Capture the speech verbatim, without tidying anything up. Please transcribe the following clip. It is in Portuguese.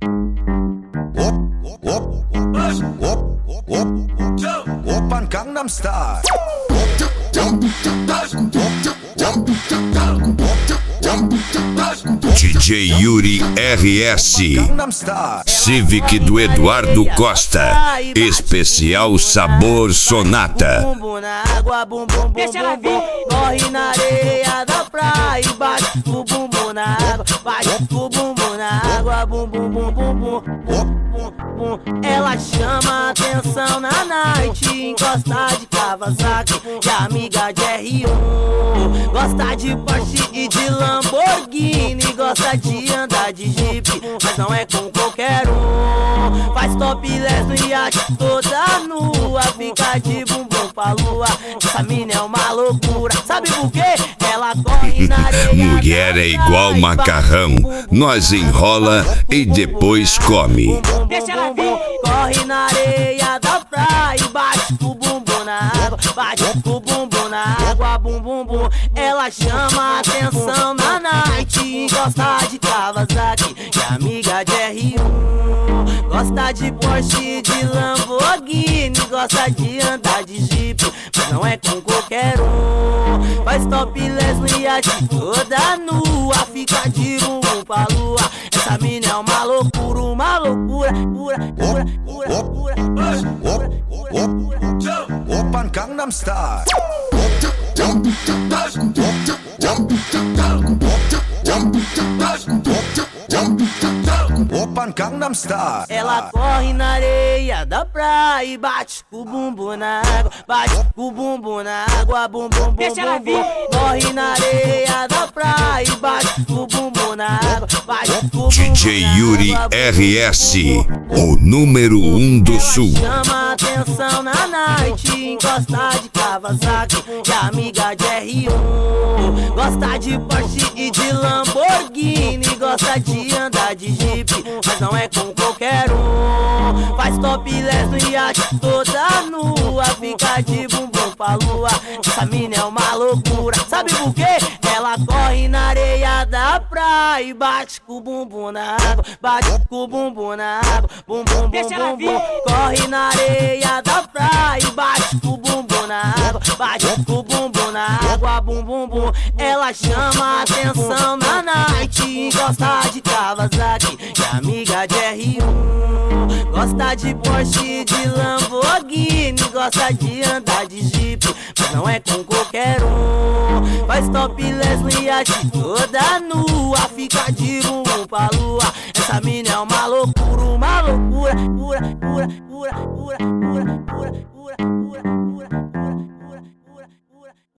Oppan Gangnam Style. D J Yuri R S Civic do Eduardo Costa. Especial Sabor Sonata. Bumbum na água, bum bum bum bum bum. Corre na areia da praia e bate o bumbum na água, bate o bumbum na água, bum bum bum bum bum bum bum bum. Ela chama atenção na night, encosta de Kawasaki e amiga de R um. Gosta de Porsche e de Lamborghini, gosta de andar de Jeep, mas não é com qualquer um. Faz topless no iate toda nua, fica de bumbum pra lua. Essa mina é uma loucura, sabe por quê? Ela corre na areia. Mulher é igual macarrão, nós enrola e depois come. Deixa ela vir. Corre na areia da praia e bate o bumbum na água, bate o bumbum na água, bum bum bum. Ela chama atenção na night, gosta de Kawasaki e amiga de R um. Gosta de Porsche e de Lamborghini, gosta de andar de Jeep, mas não é com qualquer um. Faz topless no iate toda nua, fica de bumbum pra lua. Essa mina é uma loucura, uma loucura, pura, pura, pura, pura, pura, pura, pura. Oppan Gangnam Style. Oppan Gangnam Style. Ela corre na areia da praia e bate o bumbum na água, bate o bumbum na água, bum bum bum bum bum. Corre na areia da praia e bate o bumbum na água, bate o bumbum. D J Yuri R S, o número um do sul. Chama atenção na night, encosta de Kawasaki e amiga de R um. Gosta de Porsche e de Lamborghini, gosta de andar de Jeep, mas não é com qualquer um. Faz topless no iate toda nua, fica de bumbum pra lua. Essa mina é uma loucura, sabe por quê? Ela corre na areia da praia e bate com o bumbum na água, bate com o bumbum na água, bum bum bum bum bum. Corre na areia da praia e bate com o bumbum na água, bate com o bumbum na água, bum bum bum. Ela chama atenção na night, gosta de Kawasaki e amiga de R um. Gosta de Porsche e de Lamborghini, gosta de andar de Jeep, mas não é com qualquer um. Faz topless no iate toda nua, fica de bumbum pra lua. Essa mina é uma loucura, uma loucura, pura, pura, pura, pura, pura, pura, pura, pura.